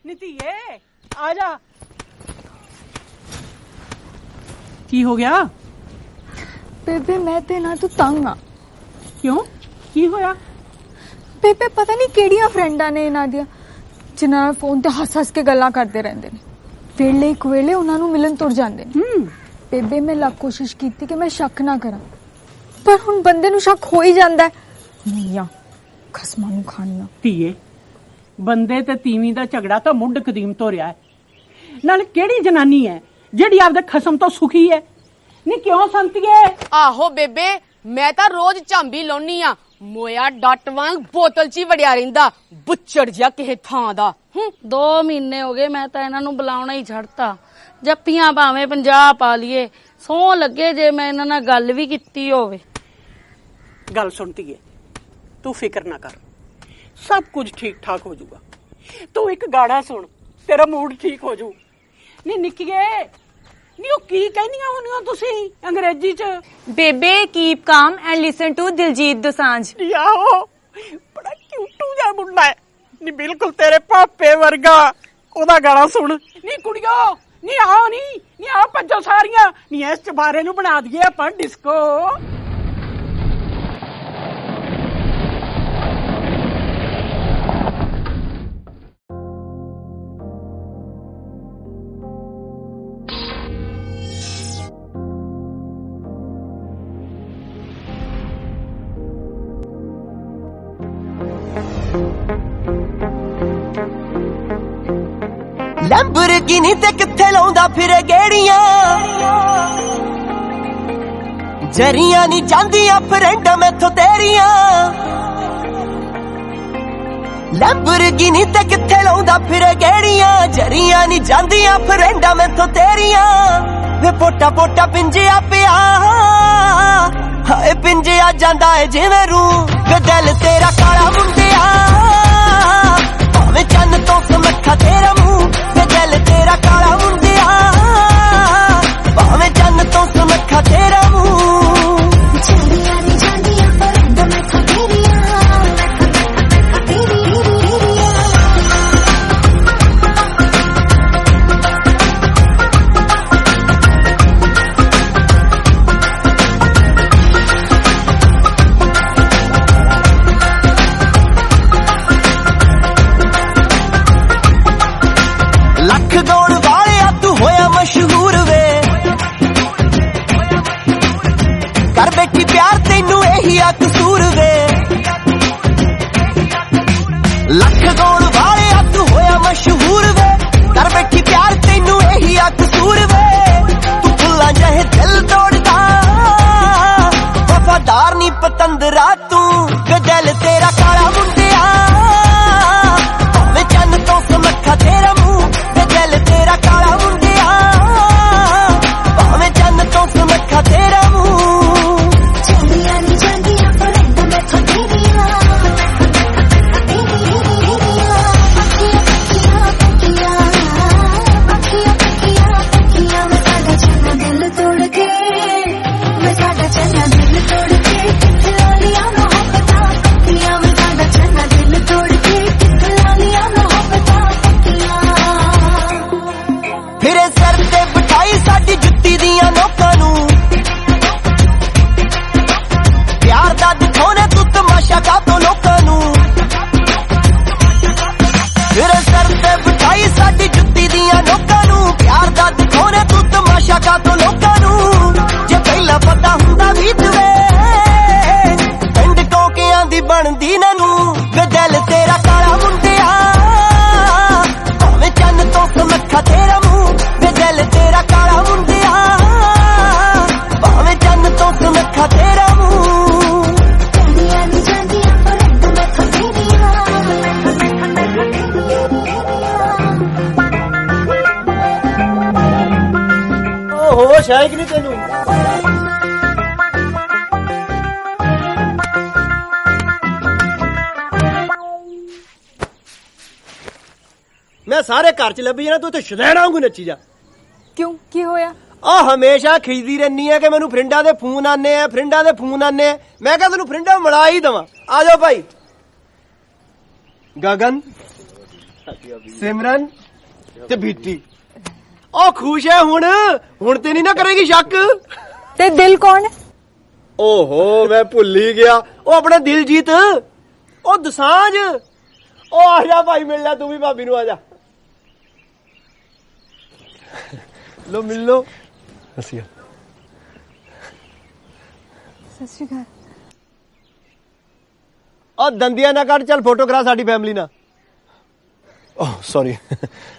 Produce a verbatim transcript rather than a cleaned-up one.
नीतिए आ जा। की हो गया बेबे? मैं ते ना तू तंग आ। क्यों की होया? बेबे पता नहीं केड़ियां फ्रेंडा ने इन्हां दियां जिन्हां नाल फोन ते हस हस के गल्लां करदे रहंदे ने। वेले एक वेले उन्हां नूं मिलन तुर जांदे ने। बेबे मैं लख कोशिश कीती कि मैं शक ना करा, पर हुण बंदे नूं शक हो ही जांदा है। नहीं खसमां नूं खाणियां। धीए बंदे ते तीवी दा झगड़ा तां मुंड कदीम तो रिहा है। नाल केड़ी जनानी है जेड़ी आपदे खसम तो सुखी है? नी क्यों संतिए? आहो बेबे मैं तां रोज झांबी लाउनी आ। मोया डट वांग बोतल च ही वड़िया रहिंदा, बुच्चड़ जिहा किसे थां दा। दो महीने हो गए मैं तां इन्हां नूं बुलाउणा ही छड़ता। जप्पियां भावें पंजाह पा लीए, सौ लगे जे मैं इन्हां नाल गल भी कीती होवे। गल सुनती है, तू फिक्र ना कर, सब कुछ ठीक ठाक हो जाऊगा। तू एक गाना सुन, तेरा मूड ठीक हो जाऊ। नी निक्किए नी ओ की कहनियां होनियां तुसी अंग्रेजी च? बेबे keep calm and listen to Diljit Dosanjh. याओ बड़ा क्यूटू जा मुंडा है नी, बिल्कुल तेरे पापे वर्गा। ओदा गाना सुन नी कुड़ियो। नी आओ नी नी आओ भज्जो सारियां नी, इस चबारे नूं बना दईए आपां डिस्को। लैम्बोर्गिनी ते किथे लाउंदा फिरे गेड़ियां, जरियां नी जांदियां फ्रेंडां मैथों तेरियां। लैम्बोर्गिनी ते किथे लाउंदा फिरे गेड़ियां, जरियां नी जांदियां फ्रेंडां मैथों तेरियां। वे पोटा पोटा पिंजिया पिया, हाए पिंजिया जांदा है जिवें रूं। वे दिल तेरा काला मुंडिया, भावें चन्न तो समखा तेरा मुंह। वे दिल तेरा काला मुंडिया, भावें चन्न तो समखा तेरा मुंह। जरियां नी जांदियां फ्रेंडां मैथों तेरियां। लख गौण वाले तू होया मशहूर वे, कर बैठी प्यार तेनू यही आ कसूर वे। लख गौण वाले तू होया मशहूर वे, कर बैठी प्यार तेनू यही आ कसूर वे। तू फुल्लां जहे दिल तोड़दा, वफादार नी पतंदरा तू। वे दिल तेरा काला मुंडिया, भावें चन्न तो समखा तेरा मुंह। वे दिल तेरा काला मुंडिया, भावें चन्न तो समखा तेरा मुंह। जरियां नी जांदियां फ्रेंडां मैथों तेरियां। अखियां पक्कियां पक्कियां, अखियां पक्कियां पक्कियां। मैं साडा चन्ना दिल तोड़ के, मैं साडा चन्ना दिल तोड़ के। किथे ला लिया मोहब्बतां पक्कियां। मैं साडा चन्ना दिल तोड़ के, किथे ला लिया मोहब्बतां पक्कियां। फिरे सिर ते बिठाई साडी जुत्ती दियां नोकां नूं। प्यार दा दिखाउने तू तमाशा कातों लोकां नूं। फिरे सिर ते बिठाई साडी जुत्ती दियां नोकां नूं। प्यार दा दिखाउने तू तमाशा कातों लोकां नूं। जे पहला पता हुंदा भी तवे, पिंड कोकियां दी बनदी नैनू। वे दिल तेरा काला मुंडिया, भावें चन्न तो समखा तेरा मुंह। वे दिल तेरा काला मुंडिया, भावें चन्न तो समखा तेरा मुंह। जरियां नी जांदियां फ्रेंडां मैथों तेरियां। ओ होश है कि नहीं तेनू? मैं सारे घर च लभी जाना, तू तो शदैना वांगू नच्ची जा। क्यों की होया? आ हमेशा खिजदी रहनी है कि मैनू फ्रेंडा दे फोन आने हैं, फ्रेंडा दे फोन आने हैं। मैं क्या तेनू फ्रेंडा मिला ही दवा। आ जाओ भाई। गगन ਸਿਮਰਨ ਤੇ ਬੀਤੀ ਉਹ ਖੁਸ਼ ਹੈ ਹੁਣ ਹੁਣ ਤੇ ਨਹੀਂ ਨਾ ਕਰੇਗੀ ਸ਼ੱਕ। ਤੇ ਦਿਲ ਕੌਣ ਹੈ? ਓਹੋ ਮੈਂ ਭੁੱਲ ਹੀ ਗਿਆ, ਉਹ ਆਪਣਾ ਦਿਲਜੀਤ, ਉਹ ਦਸਾਂਝ। ਉਹ ਆ ਜਾ ਭਾਈ ਮਿਲ ਲੈ ਤੂੰ ਵੀ ਭਾਬੀ ਨੂੰ, ਆ ਜਾ ਲੋ ਮਿਲ ਲੋ। ਅਸੀਂ ਸਤਿ ਸ਼੍ਰੀ ਅਕਾਲ। ਉਹ ਦੰਦੀਆਂ ਨਾ ਕੱਢ, ਚੱਲ ਫੋਟੋ ਕਰਾ ਸਾਡੀ ਫੈਮਿਲੀ ਨਾਲ। ਓਹ ਸੌਰੀ।